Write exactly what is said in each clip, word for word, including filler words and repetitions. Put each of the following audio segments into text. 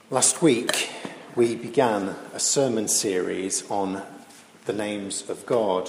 Last week, we began a sermon series on the names of God,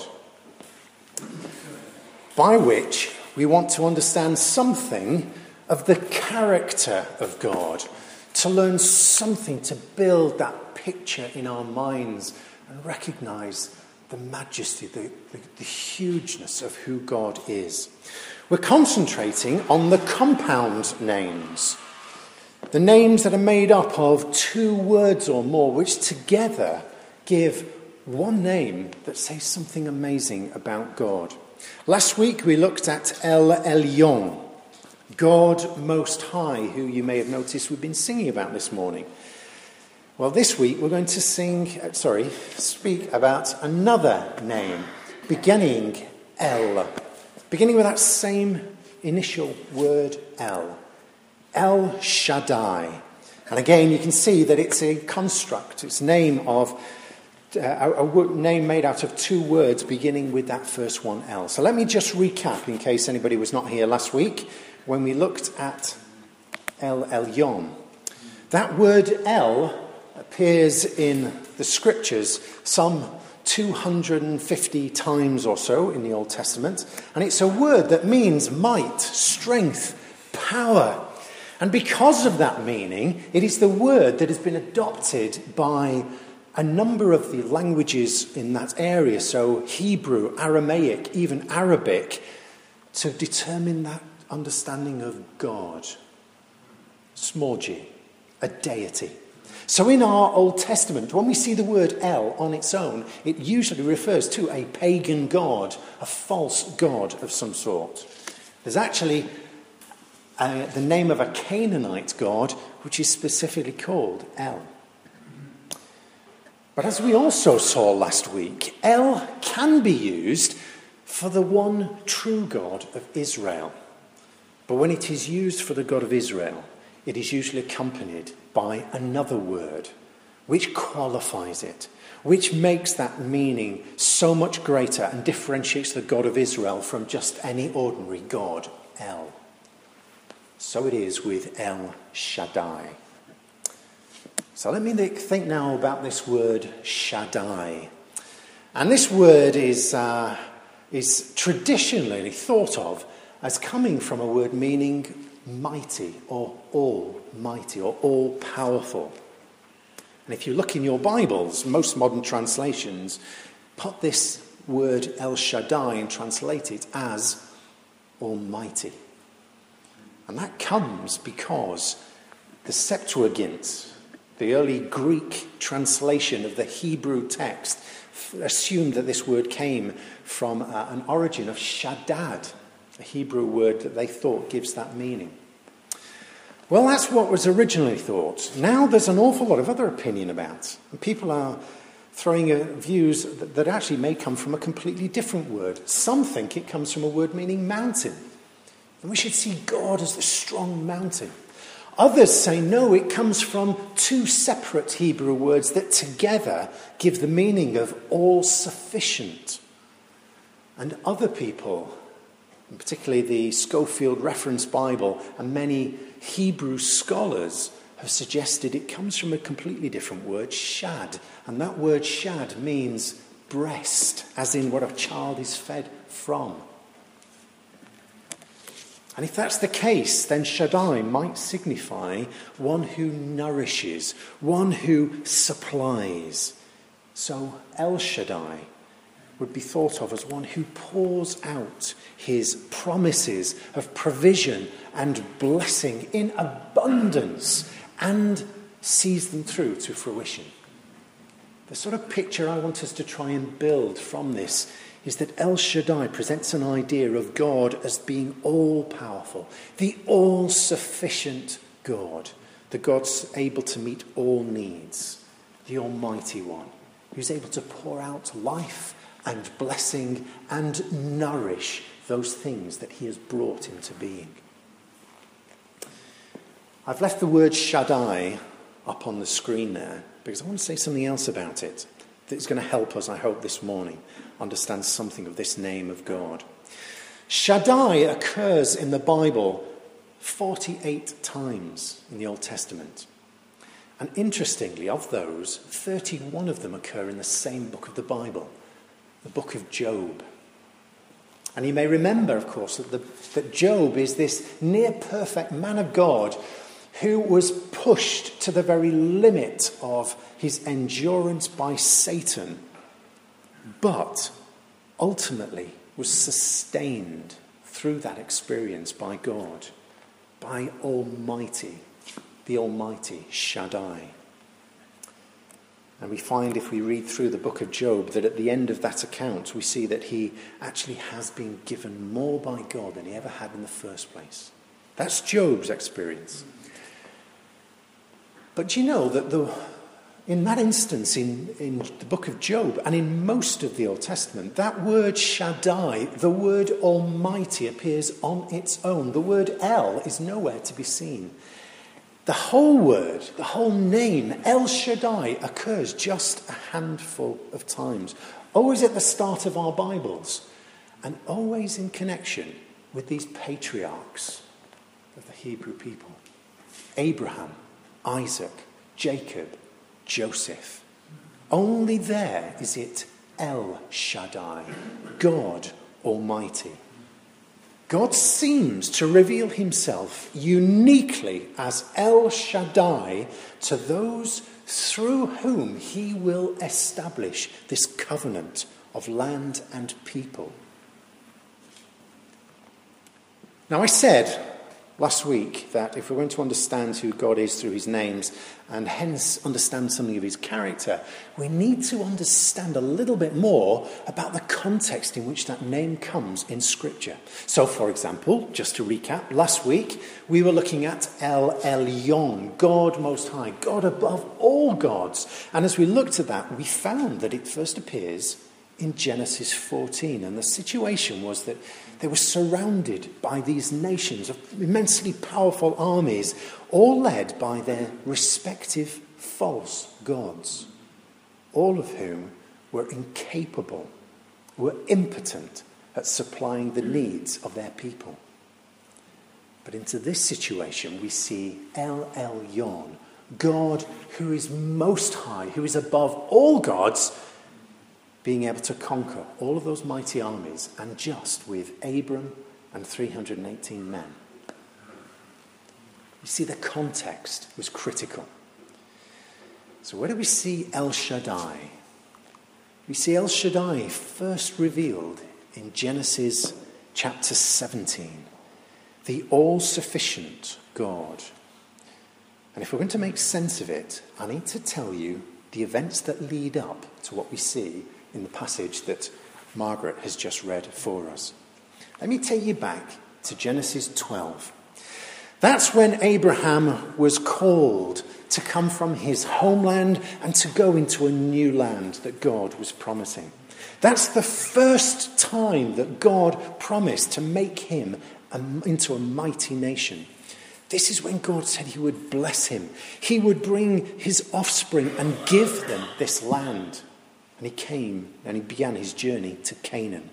by which we want to understand something of the character of God, to learn something to build that picture in our minds and recognize the majesty, the, the, the hugeness of who God is. We're concentrating on the compound names. The names that are made up of two words or more, which together give one name that says something amazing about God. Last week we looked at El Elyon, God Most High, who you may have noticed we've been singing about this morning. Well, this week we're going to sing, sorry, speak about another name, beginning El, beginning with that same initial word El. El Shaddai. And again, you can see that it's a construct. It's a name of uh, a, a name made out of two words beginning with that first one, El. So let me just recap in case anybody was not here last week when we looked at El Elyon. That word El appears in the scriptures some two hundred fifty times or so in the Old Testament. And it's a word that means might, strength, power. And because of that meaning, it is the word that has been adopted by a number of the languages in that area, so Hebrew, Aramaic, even Arabic, to determine that understanding of God. Small g, a deity. So in our Old Testament, when we see the word El on its own, it usually refers to a pagan god, a false god of some sort. There's actually Uh, the name of a Canaanite god, which is specifically called El. But as we also saw last week, El can be used for the one true God of Israel. But when it is used for the God of Israel, it is usually accompanied by another word, which qualifies it, which makes that meaning so much greater and differentiates the God of Israel from just any ordinary God, El. So it is with El Shaddai. So let me think now about this word Shaddai. And this word is, uh, is traditionally thought of as coming from a word meaning mighty or almighty or all-powerful. And if you look in your Bibles, most modern translations put this word El Shaddai and translate it as Almighty. And that comes because the Septuagint, the early Greek translation of the Hebrew text, assumed that this word came from uh, an origin of Shaddad, a Hebrew word that they thought gives that meaning. Well, that's what was originally thought. Now there's an awful lot of other opinion about. And people are throwing uh, views that, that actually may come from a completely different word. Some think it comes from a word meaning mountain. And we should see God as the strong mountain. Others say, no, it comes from two separate Hebrew words that together give the meaning of all-sufficient. And other people, and particularly the Scofield Reference Bible and many Hebrew scholars, have suggested it comes from a completely different word, shad. And that word shad means breast, as in what a child is fed from. And if that's the case, then Shaddai might signify one who nourishes, one who supplies. So El Shaddai would be thought of as one who pours out his promises of provision and blessing in abundance and sees them through to fruition. The sort of picture I want us to try and build from this is that El Shaddai presents an idea of God as being all-powerful, the all-sufficient God, the God's able to meet all needs, the Almighty One, who's able to pour out life and blessing and nourish those things that he has brought into being. I've left the word Shaddai up on the screen there because I want to say something else about it that's going to help us, I hope, this morning understand something of this name of God. Shaddai occurs in the Bible forty-eight times in the Old Testament. And interestingly, of those, thirty-one of them occur in the same book of the Bible, the book of Job. And you may remember, of course, that, the, that Job is this near-perfect man of God who was pushed to the very limit of his endurance by Satan, but ultimately was sustained through that experience by God, by Almighty, the Almighty Shaddai. And we find, if we read through the book of Job, that at the end of that account, we see that he actually has been given more by God than he ever had in the first place. That's Job's experience. But do you know that the, in that instance, in, in the book of Job, and in most of the Old Testament, that word Shaddai, the word Almighty, appears on its own. The word El is nowhere to be seen. The whole word, the whole name, El Shaddai, occurs just a handful of times. Always at the start of our Bibles. And always in connection with these patriarchs of the Hebrew people. Abraham, Isaac, Jacob, Joseph. Only there is it El Shaddai, God Almighty. God seems to reveal himself uniquely as El Shaddai to those through whom he will establish this covenant of land and people. Now, I said last week that if we're going to understand who God is through his names and hence understand something of his character, we need to understand a little bit more about the context in which that name comes in Scripture. So, for example, just to recap, last week we were looking at El Elyon, God Most High, God above all gods. And as we looked at that, we found that it first appears in Genesis fourteen. And the situation was that they were surrounded by these nations of immensely powerful armies, all led by their respective false gods, all of whom were incapable, were impotent at supplying the needs of their people. But into this situation we see El Elyon, God who is most high, who is above all gods, being able to conquer all of those mighty armies, and just with Abram and three hundred eighteen men. You see, the context was critical. So where do we see El Shaddai? We see El Shaddai first revealed in Genesis chapter seventeen, the all-sufficient God. And if we're going to make sense of it, I need to tell you the events that lead up to what we see in the passage that Margaret has just read for us. Let me take you back to Genesis twelve. That's when Abraham was called to come from his homeland and to go into a new land that God was promising. That's the first time that God promised to make him a, into a mighty nation. This is when God said he would bless him. He would bring his offspring and give them this land. And he came and he began his journey to Canaan.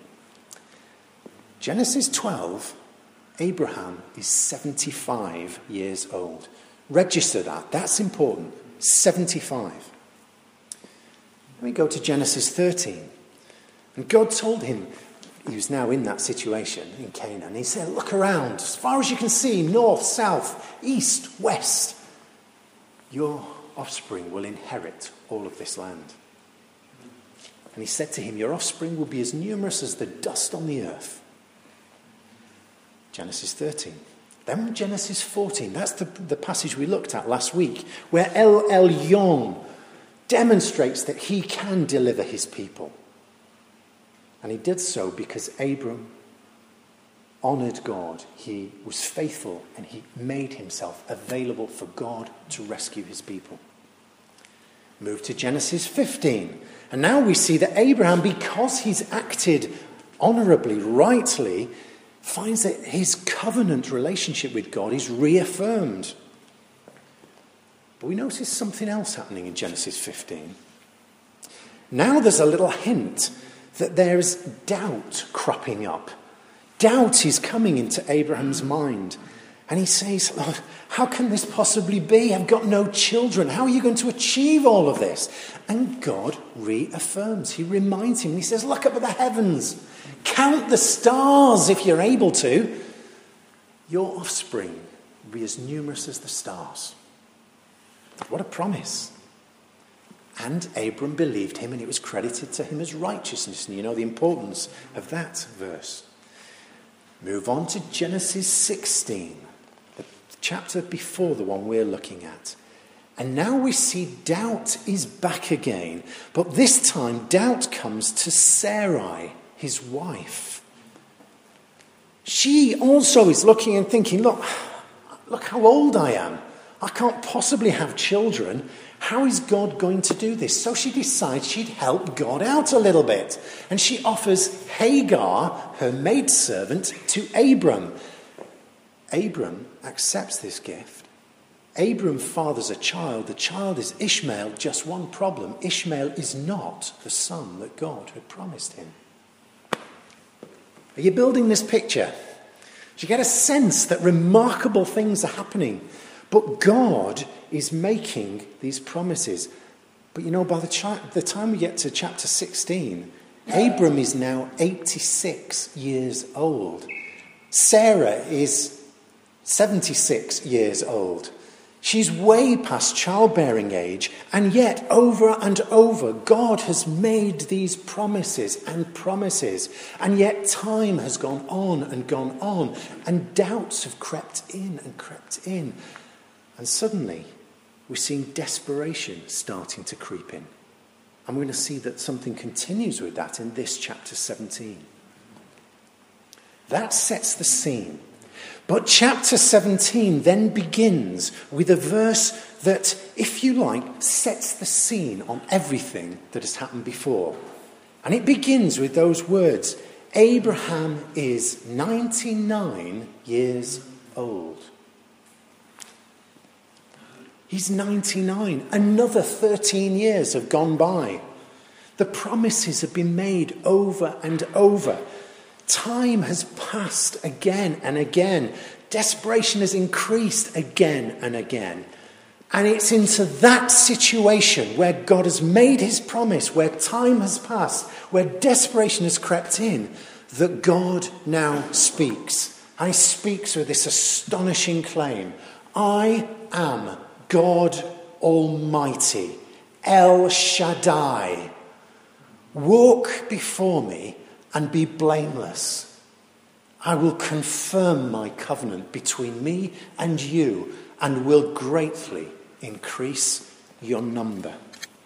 Genesis twelve, Abraham is seventy-five years old. Register that. That's important. seventy-five. Then we go to Genesis thirteen. And God told him, he was now in that situation in Canaan. He said, look around, as far as you can see, north, south, east, west. Your offspring will inherit all of this land. And he said to him, your offspring will be as numerous as the dust on the earth. Genesis thirteen. Then Genesis fourteen. That's the, the passage we looked at last week, where El Elyon demonstrates that he can deliver his people. And he did so because Abram honoured God. He was faithful and he made himself available for God to rescue his people. Move to Genesis fifteen. And now we see that Abraham, because he's acted honourably, rightly, finds that his covenant relationship with God is reaffirmed. But we notice something else happening in Genesis fifteen. Now there's a little hint that there's doubt cropping up. Doubt is coming into Abraham's mind. And he says, Lord, how can this possibly be? I've got no children. How are you going to achieve all of this? And God reaffirms. He reminds him. He says, look up at the heavens. Count the stars if you're able to. Your offspring will be as numerous as the stars. What a promise. And Abram believed him, and it was credited to him as righteousness. And you know the importance of that verse. Move on to Genesis sixteen, the chapter before the one we're looking at. And now we see doubt is back again. But this time doubt comes to Sarai, his wife. She also is looking and thinking, look, look how old I am. I can't possibly have children. How is God going to do this? So she decides she'd help God out a little bit. And she offers Hagar, her maidservant, to Abram. Abram accepts this gift. Abram fathers a child. The child is Ishmael. Just one problem. Ishmael is not the son that God had promised him. Are you building this picture? Do you get a sense that remarkable things are happening? But God is making these promises. But you know, by the, chi- the time we get to chapter sixteen, Abram is now eighty-six years old. Sarah is seventy-six years old. She's way past childbearing age, and yet over and over God has made these promises and promises, and yet time has gone on and gone on, and doubts have crept in and crept in. And suddenly, we're seeing desperation starting to creep in. And we're going to see that something continues with that in this chapter seventeen. That sets the scene. But chapter seventeen then begins with a verse that, if you like, sets the scene on everything that has happened before. And it begins with those words, Abraham is ninety-nine years old. He's ninety-nine. Another thirteen years have gone by. The promises have been made over and over. Time has passed again and again. Desperation has increased again and again. And it's into that situation where God has made his promise, where time has passed, where desperation has crept in, that God now speaks. And he speaks with this astonishing claim. I am God Almighty, El Shaddai. Walk before me and be blameless. I will confirm my covenant between me and you and will greatly increase your number.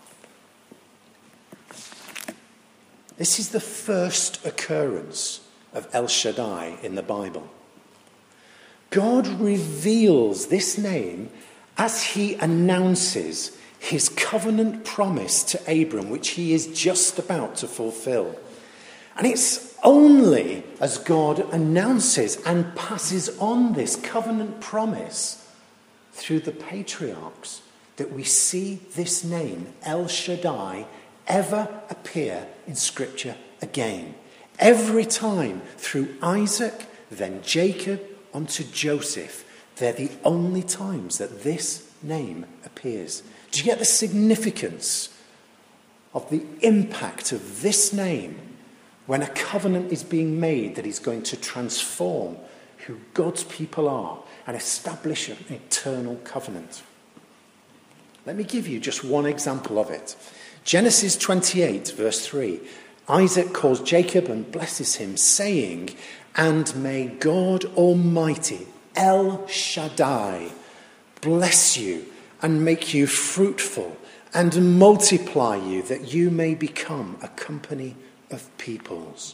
This is the first occurrence of El Shaddai in the Bible. God reveals this name as he announces his covenant promise to Abram, which he is just about to fulfill. And it's only as God announces and passes on this covenant promise through the patriarchs that we see this name, El Shaddai, ever appear in Scripture again. Every time through Isaac, then Jacob, onto Joseph, they're the only times that this name appears. Do you get the significance of the impact of this name when a covenant is being made that is going to transform who God's people are and establish an eternal covenant? Let me give you just one example of it. Genesis twenty-eight, verse three. Isaac calls Jacob and blesses him, saying, "And may God Almighty, El Shaddai, bless you and make you fruitful and multiply you, that you may become a company of peoples."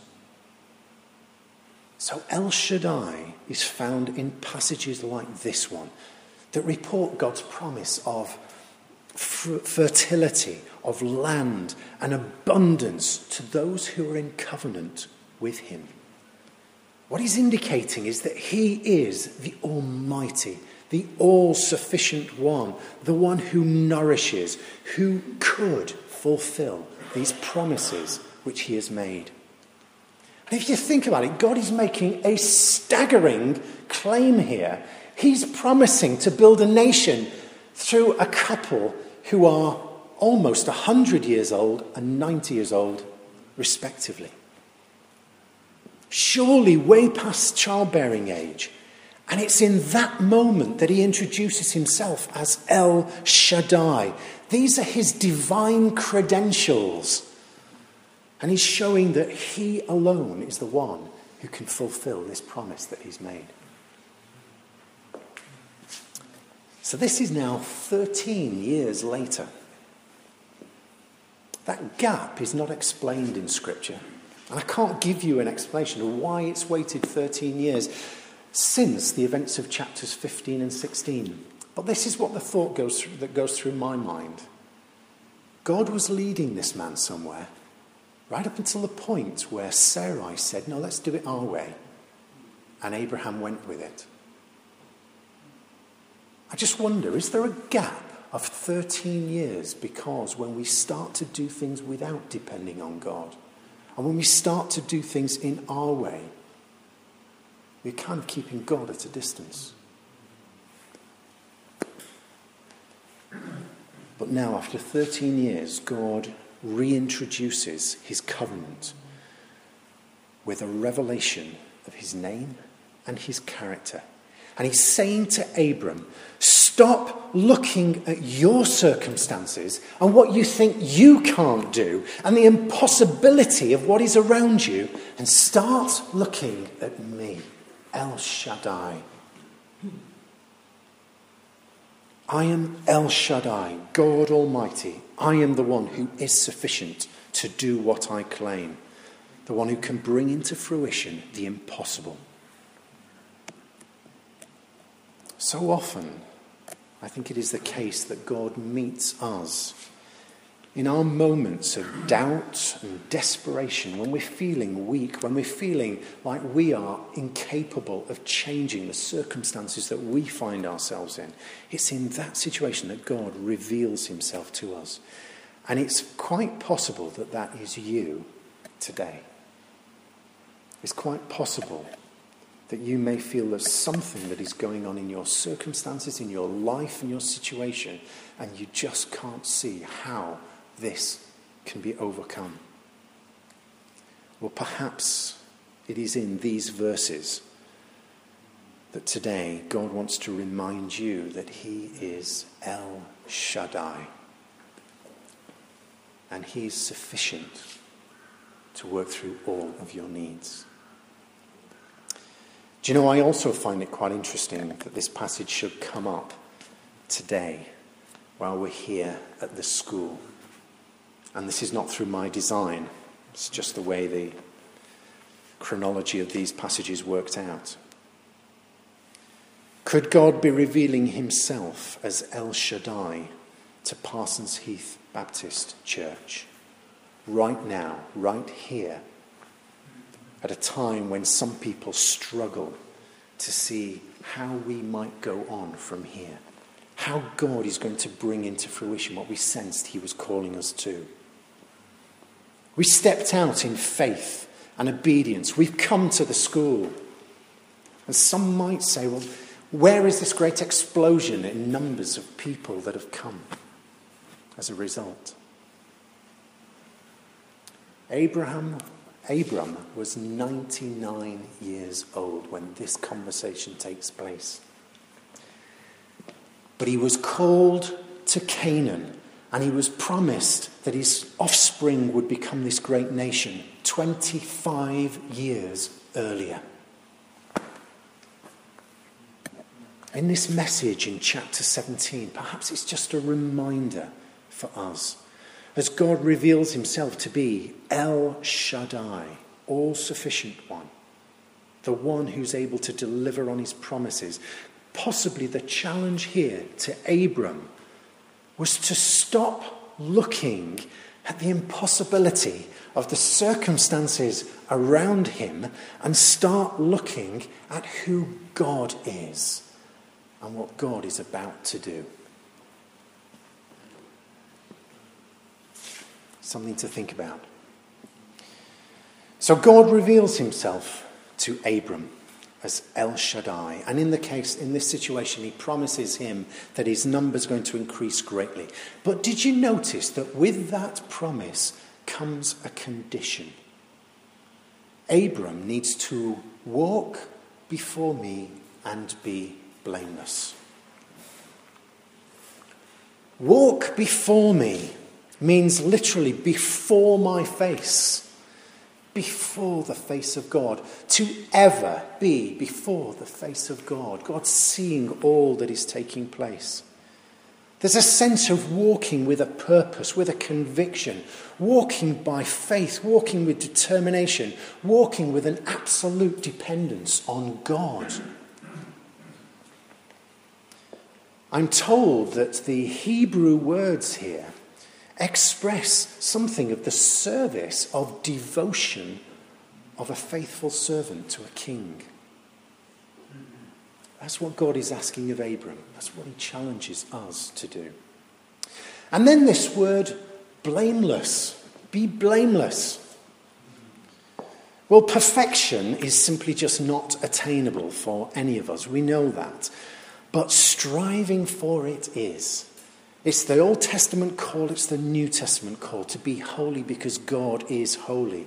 So El Shaddai is found in passages like this one that report God's promise of fertility, of land and abundance to those who are in covenant with him. What he's indicating is that he is the Almighty, the all-sufficient one, the one who nourishes, who could fulfill these promises which he has made. And if you think about it, God is making a staggering claim here He's promising to build a nation through a couple who are almost one hundred years old and ninety years old, respectively. Surely way past childbearing age. And it's in that moment that he introduces himself as El Shaddai. These are his divine credentials. And he's showing that he alone is the one who can fulfill this promise that he's made. So this is now thirteen years later. That gap is not explained in Scripture. And I can't give you an explanation of why it's waited thirteen years since the events of chapters fifteen and sixteen. But this is what the thought goes through, that goes through my mind. God was leading this man somewhere, right up until the point where Sarai said, no, let's do it our way. And Abraham went with it. I just wonder, is there a gap of thirteen years because when we start to do things without depending on God, and when we start to do things in our way, we're kind of keeping God at a distance? But now, after thirteen years, God reintroduces his covenant with a revelation of his name and his character. And he's saying to Abram, stop looking at your circumstances and what you think you can't do and the impossibility of what is around you, and start looking at me, El Shaddai. I am El Shaddai, God Almighty. I am the one who is sufficient to do what I claim, the one who can bring into fruition the impossible. So often, I think it is the case that God meets us in our moments of doubt and desperation, when we're feeling weak, when we're feeling like we are incapable of changing the circumstances that we find ourselves in. It's in that situation that God reveals himself to us. And it's quite possible that that is you today. It's quite possible that you may feel there's something that is going on in your circumstances, in your life, in your situation, and you just can't see how this can be overcome. Well, perhaps it is in these verses that today God wants to remind you that he is El Shaddai, and he is sufficient to work through all of your needs. Do you know, I also find it quite interesting that this passage should come up today while we're here at the school. And this is not through my design. It's just the way the chronology of these passages worked out. Could God be revealing himself as El Shaddai to Parsons Heath Baptist Church right now, right here, at a time when some people struggle to see how we might go on from here, how God is going to bring into fruition what we sensed he was calling us to? We stepped out in faith and obedience. We've come to the school. And some might say, well, where is this great explosion in numbers of people that have come as a result? Abraham, Abram was ninety-nine years old when this conversation takes place. But he was called to Canaan, and he was promised that his offspring would become this great nation twenty-five years earlier. In this message in chapter seventeen, perhaps it's just a reminder for us, as God reveals himself to be El Shaddai, all-sufficient one, the one who's able to deliver on his promises. Possibly the challenge here to Abram was to stop looking at the impossibility of the circumstances around him and start looking at who God is and what God is about to do. Something to think about. So God reveals himself to Abram as El Shaddai. And in the case, in this situation, he promises him that his number's going to increase greatly. But did you notice that with that promise comes a condition? Abram needs to walk before me and be blameless. Walk before me means literally before my face. Before the face of God. To ever be before the face of God. God seeing all that is taking place. There's a sense of walking with a purpose, with a conviction. Walking by faith, walking with determination. Walking with an absolute dependence on God. I'm told that the Hebrew words here express something of the service of devotion of a faithful servant to a king. That's what God is asking of Abram. That's what he challenges us to do. And then this word, blameless. Be blameless. Well, perfection is simply just not attainable for any of us. We know that. But striving for it is. It's the Old Testament call, it's the New Testament call to be holy because God is holy.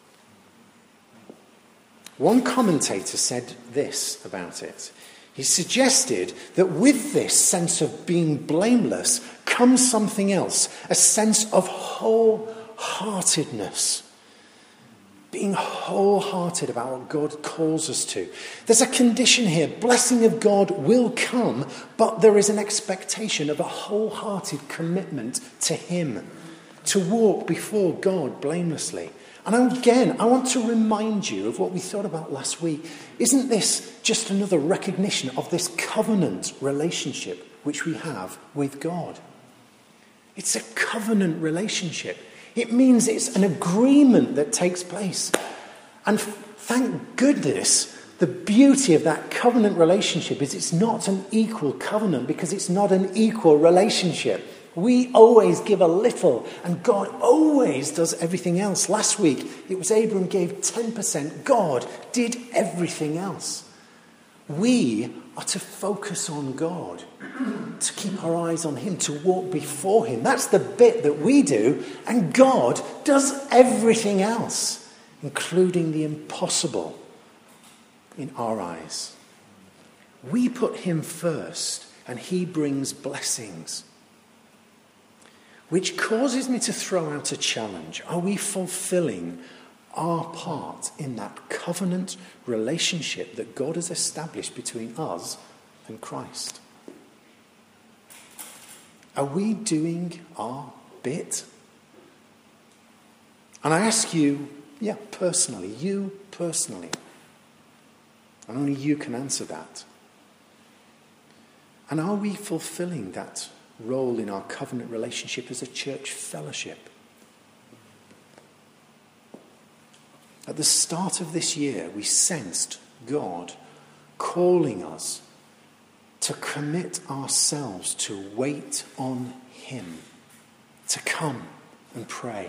One commentator said this about it. He suggested that with this sense of being blameless comes something else, a sense of wholeheartedness. Being wholehearted about what God calls us to. There's a condition here. Blessing of God will come, but there is an expectation of a wholehearted commitment to him. To walk before God blamelessly. And again, I want to remind you of what we thought about last week. Isn't this just another recognition of this covenant relationship which we have with God? It's a covenant relationship. It means it's an agreement that takes place. And thank goodness, the beauty of that covenant relationship is it's not an equal covenant because it's not an equal relationship. We always give a little and God always does everything else. Last week, it was Abram gave ten percent. God did everything else. We are to focus on God, to keep our eyes on him, to walk before him. That's the bit that we do, and God does everything else, including the impossible in our eyes. We put him first, and he brings blessings. Which causes me to throw out a challenge. Are we fulfilling our part in that covenant relationship that God has established between us and Christ? Are we doing our bit? And I ask you, yeah, personally, you personally, and only you can answer that. And are we fulfilling that role in our covenant relationship as a church fellowship? At the start of this year, we sensed God calling us to commit ourselves to wait on him, to come and pray.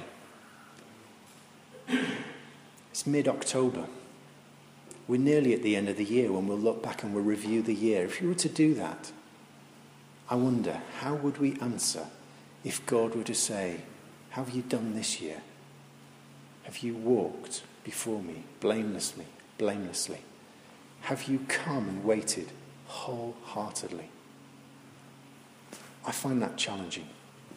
It's mid-October. We're nearly at the end of the year when we'll look back and we'll review the year. If you were to do that, I wonder, how would we answer if God were to say, how have you done this year? Have you walked before me blamelessly, blamelessly? Have you come and waited wholeheartedly? I find that challenging.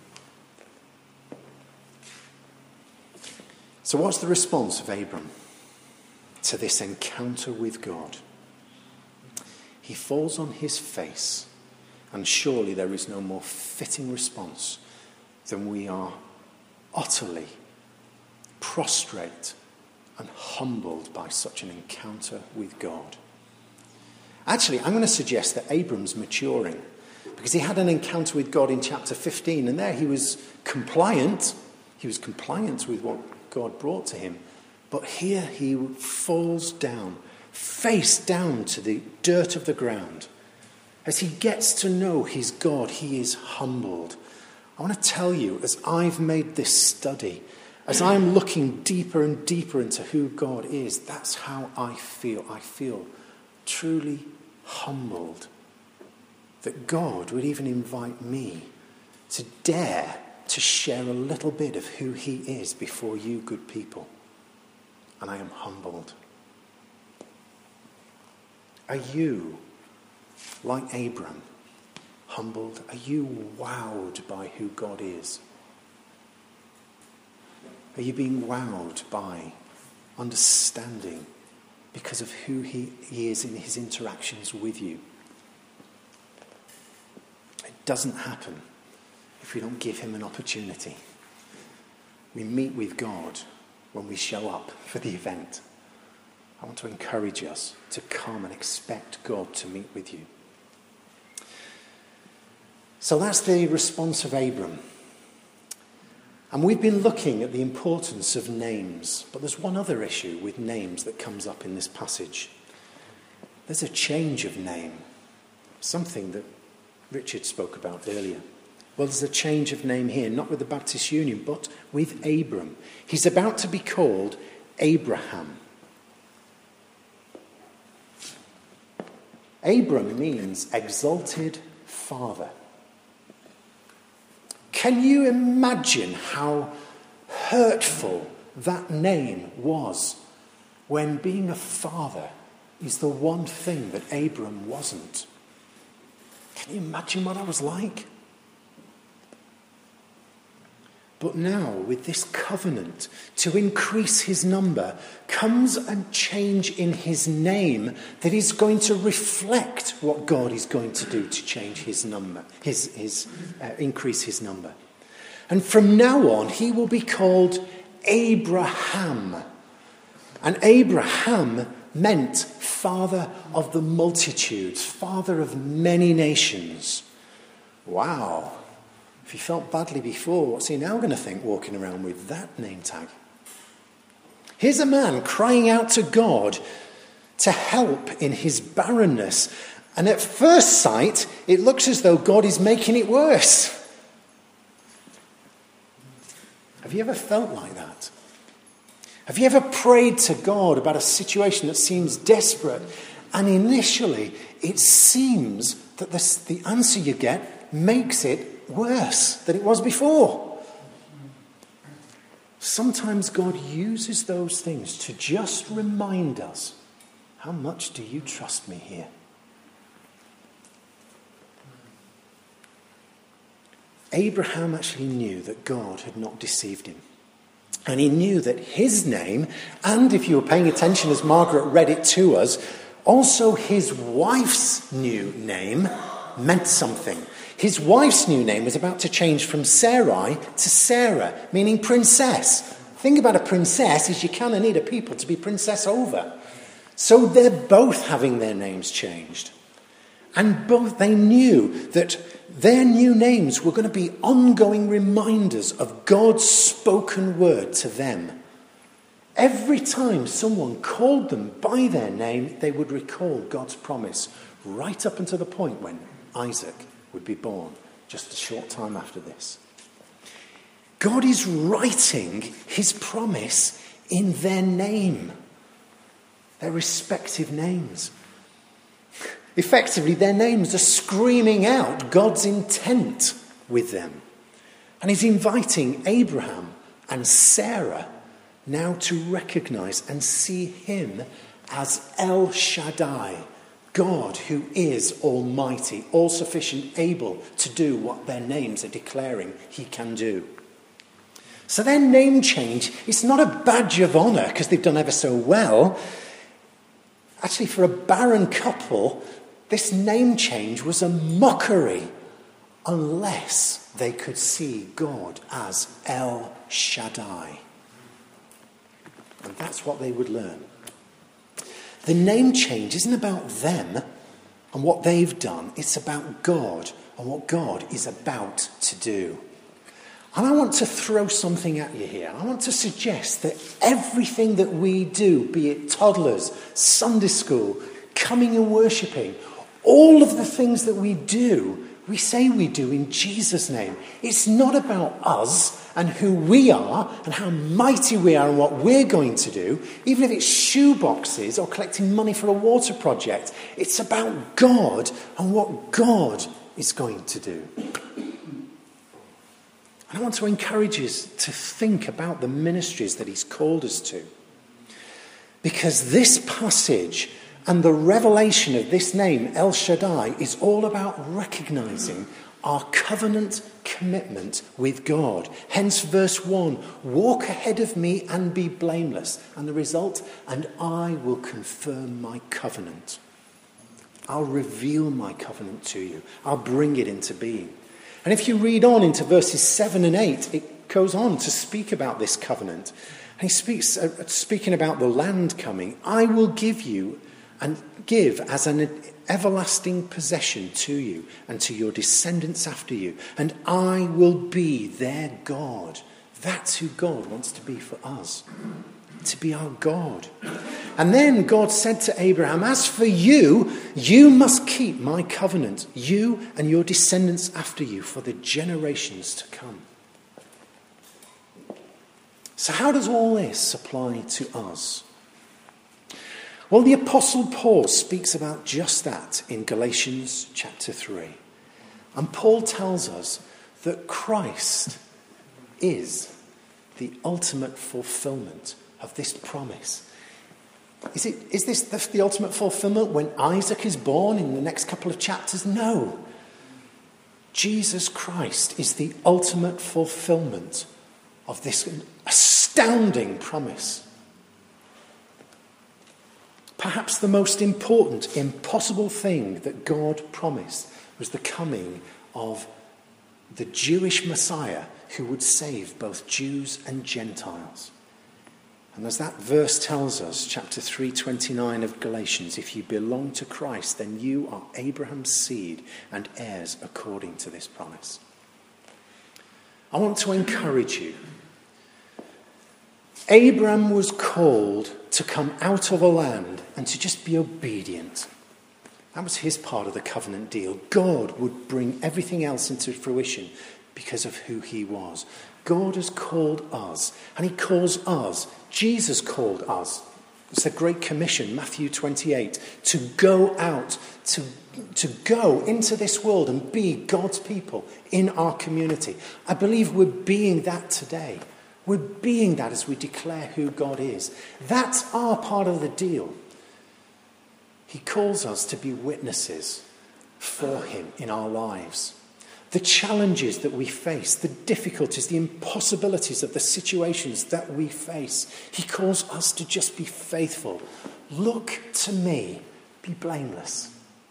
So what's the response of Abram to this encounter with God? He falls on his face, and surely there is no more fitting response than we are utterly prostrate and humbled by such an encounter with God. Actually, I'm going to suggest that Abram's maturing, because he had an encounter with God in chapter fifteen, and there he was compliant. He was compliant with what God brought to him. But here he falls down, face down to the dirt of the ground. As he gets to know his God, he is humbled. I want to tell you, as I've made this study, as I'm looking deeper and deeper into who God is, that's how I feel. I feel truly humbled that God would even invite me to dare to share a little bit of who he is before you good people. And I am humbled. Are you, like Abram, humbled? Are you wowed by who God is? Are you being wowed by understanding because of who he, he is in his interactions with you? It doesn't happen if we don't give him an opportunity. We meet with God when we show up for the event. I want to encourage us to come and expect God to meet with you. So that's the response of Abram. And we've been looking at the importance of names, but there's one other issue with names that comes up in this passage. There's a change of name, something that Richard spoke about earlier. Well, there's a change of name here, not with the Baptist Union, but with Abram. He's about to be called Abraham. Abram means exalted father. Can you imagine how hurtful that name was when being a father is the one thing that Abram wasn't? Can you imagine what that was like? But now, with this covenant to increase his number, comes a change in his name that is going to reflect what God is going to do to change his number, his, his uh, increase his number. And from now on, he will be called Abraham. And Abraham meant father of the multitudes, father of many nations. Wow. If he felt badly before, what's he now going to think walking around with that name tag? Here's a man crying out to God to help in his barrenness. And at first sight, it looks as though God is making it worse. Have you ever felt like that? Have you ever prayed to God about a situation that seems desperate, and initially it seems that this, the answer you get makes it worse than it was before? Sometimes God uses those things to just remind us, how much do you trust me here? Abraham actually knew that God had not deceived him. And he knew that his name, and if you were paying attention as Margaret read it to us, also his wife's new name meant something. His wife's new name was about to change from Sarai to Sarah, meaning princess. The thing about a princess is you kind of need a people to be princess over. So they're both having their names changed. And both they knew that their new names were going to be ongoing reminders of God's spoken word to them. Every time someone called them by their name, they would recall God's promise, right up until the point when Isaac would be born, just a short time after this. God is writing his promise in their name, their respective names. Effectively, their names are screaming out God's intent with them. And he's inviting Abraham and Sarah now to recognize and see him as El Shaddai, God who is almighty, all-sufficient, able to do what their names are declaring he can do. So their name change, it's not a badge of honour because they've done ever so well. Actually, for a barren couple, this name change was a mockery unless they could see God as El Shaddai. And that's what they would learn. The name change isn't about them and what they've done. It's about God and what God is about to do. And I want to throw something at you here. I want to suggest that everything that we do, be it toddlers, Sunday school, coming and worshipping, all of the things that we do We say we do in Jesus' name. It's not about us and who we are and how mighty we are and what we're going to do, even if it's shoe boxes or collecting money for a water project. It's about God and what God is going to do. And I want to encourage us to think about the ministries that he's called us to. Because this passage and the revelation of this name, El Shaddai, is all about recognizing our covenant commitment with God. Hence verse one, walk ahead of me and be blameless. And the result, and I will confirm my covenant. I'll reveal my covenant to you. I'll bring it into being. And if you read on into verses seven and eight, it goes on to speak about this covenant. And he speaks, uh, speaking about the land coming, I will give you and give as an everlasting possession to you and to your descendants after you. And I will be their God. That's who God wants to be for us. To be our God. And then God said to Abraham, as for you, you must keep my covenant, you and your descendants after you, for the generations to come. So how does all this apply to us? Well, the Apostle Paul speaks about just that in Galatians chapter three. And Paul tells us that Christ is the ultimate fulfillment of this promise. Is it, is this the, the ultimate fulfillment when Isaac is born in the next couple of chapters? No. Jesus Christ is the ultimate fulfillment of this astounding promise. Perhaps the most important, impossible thing that God promised was the coming of the Jewish Messiah who would save both Jews and Gentiles. And as that verse tells us, chapter three twenty-nine of Galatians, if you belong to Christ, then you are Abraham's seed and heirs according to this promise. I want to encourage you. Abram was called to come out of a land and to just be obedient. That was his part of the covenant deal. God would bring everything else into fruition because of who he was. God has called us, and he calls us. Jesus called us. It's the Great Commission, Matthew twenty-eight, to go out, to, to go into this world and be God's people in our community. I believe we're being that today. We're being that as we declare who God is. That's our part of the deal. He calls us to be witnesses for him in our lives. The challenges that we face, the difficulties, the impossibilities of the situations that we face. He calls us to just be faithful. Look to me, be blameless.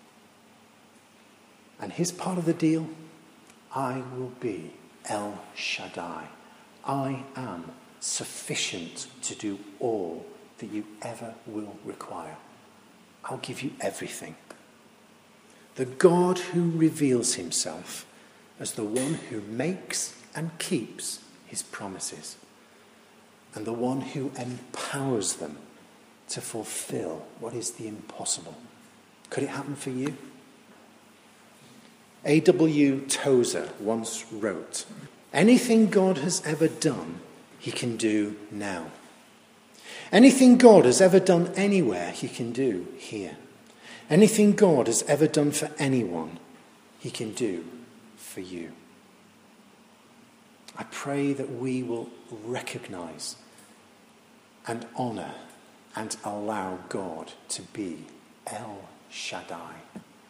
And his part of the deal, I will be El Shaddai. I am sufficient to do all that you ever will require. I'll give you everything. The God who reveals himself as the one who makes and keeps his promises, and the one who empowers them to fulfill what is the impossible. Could it happen for you? A W Tozer once wrote, anything God has ever done, he can do now. Anything God has ever done anywhere, he can do here. Anything God has ever done for anyone, he can do for you. I pray that we will recognize and honor and allow God to be El Shaddai.